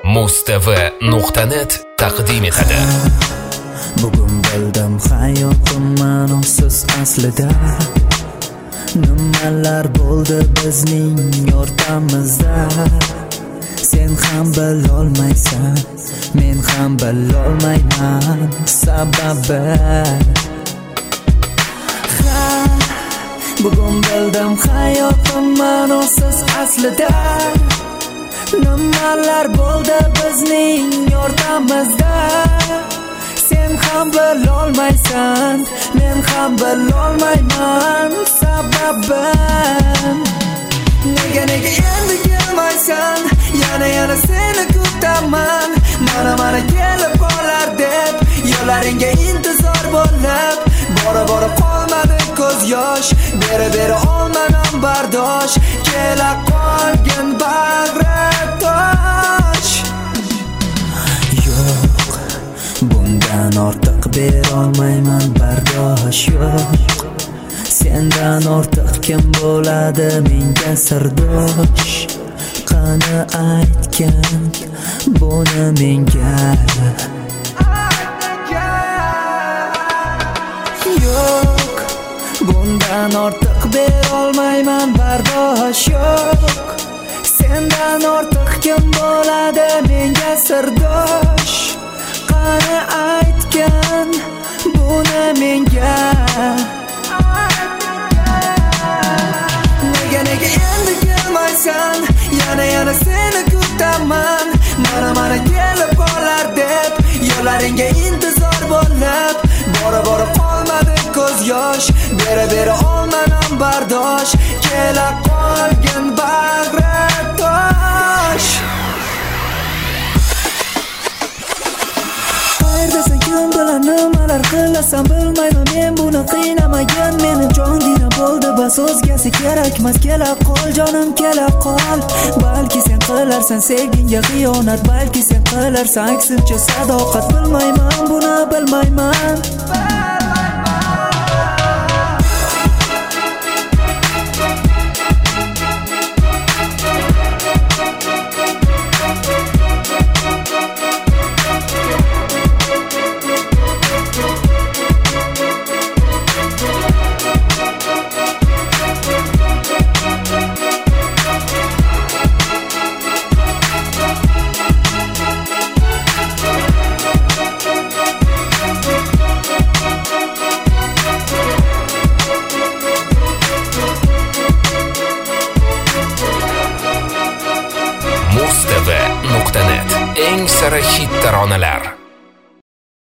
Mustv.net taqdim etadi. Bugun bildim hayotim ma'nosiz aslida. Nimalar bo'ldi bizning o'rtamizda? Sen ham bilolmaysan, men ham bilolmayman sababi. Bugun bildim hayotim ma'nosiz aslida. Nimalar bo'ldi bizning o'rtamizda? Sen ham bilolmaysan, men ham bilolmayman sababi. Nega endi kelmaysan? Yana seni kutaman. Mana kelib qolar deb yo'llaringga intizor bo'lib, bora qolmadi ko'z yosh, bera olmadim bardosh. Kela qolgin bag'ritosh. Yo'q, bundan ortiq berolmayman bardosh. Yo'q, sendan ortiq kim bo'ladi menga sirdosh? Qani aytgan buni menga. Yo'q, bundan ortiq berolmayman bardosh. Yo'q, sendan ortiq kim bo'ladi menga sirdosh? Qani aytgan buni menga. Nega endi kelmaysan? Yana seni kutaman. Mana kelib qolar deb yo'llaringga intizor bo'lib, bora qolmadi ko'z yosh, bera olmadim bardosh. Kela qolgin bag'ritosh. Qayerdasan, kim bilan nimalar qilasan bilmayman. Men buni qiynamagan, meni jongina bo'ldi bas, o'zgasi kerakmas. Kela qol jonim, kela qol. Balki sen qilarsan sevginga xiyonat, balki sen qilarsan aksincha sadoqat. Bilmayman, buni bilmayman. Mustv.net eng sara hit taronalar.